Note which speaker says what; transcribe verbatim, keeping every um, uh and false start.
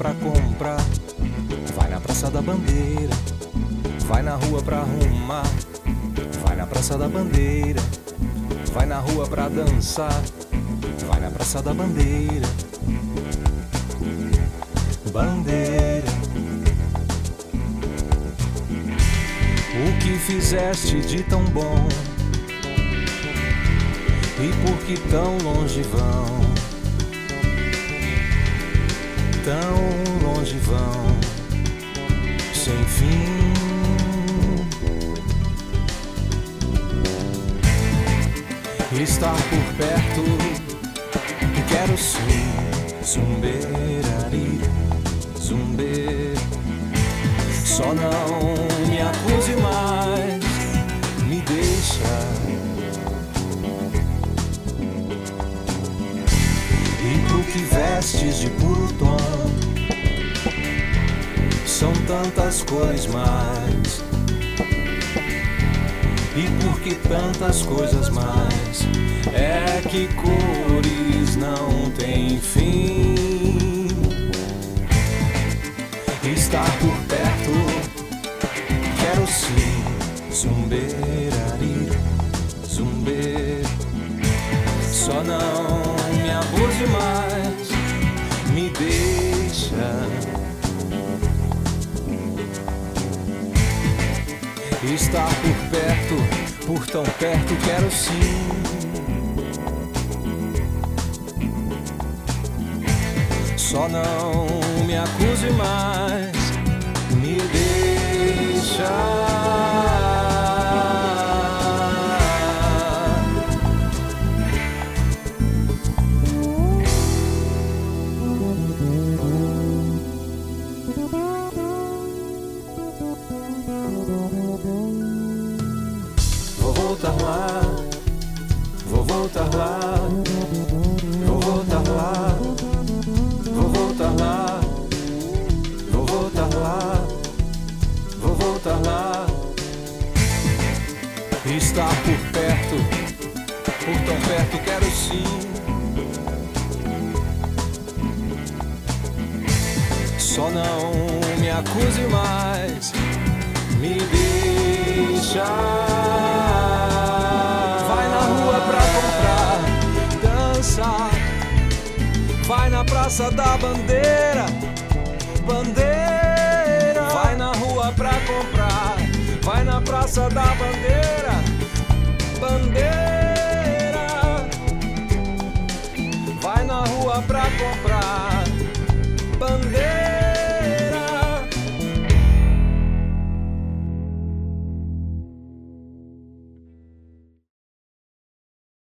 Speaker 1: pra comprar, vai na Praça da Bandeira. Vai na rua pra arrumar, vai na Praça da Bandeira. Vai na rua pra dançar, vai na Praça da Bandeira. Bandeira, o que fizeste de tão bom e por que tão longe vão, tão longe vão, sem fim. Estar por perto, quero sim, zumbeirari, zumbe. Só não me acuse mais, me deixa. E pro que vestes de puro tom, são tantas cores mais. E por que tantas coisas mais? É que cores não têm fim. Estar por perto, quero sim, zumbeirari, zumbe. Só não me abuse mais, me deixa. Estar por perto, por tão perto, quero sim. Só não me acuse mais, me deixa. Vou voltar lá, vou voltar lá, vou voltar lá, vou voltar lá, vou voltar lá, vou voltar lá. Estar por perto, por tão perto, quero sim. Só não me acuse mais, me deixa. Vai na rua pra comprar, dançar. Vai na Praça da Bandeira, bandeira. Vai na rua pra comprar, vai na Praça da Bandeira, bandeira. Vai na rua pra comprar.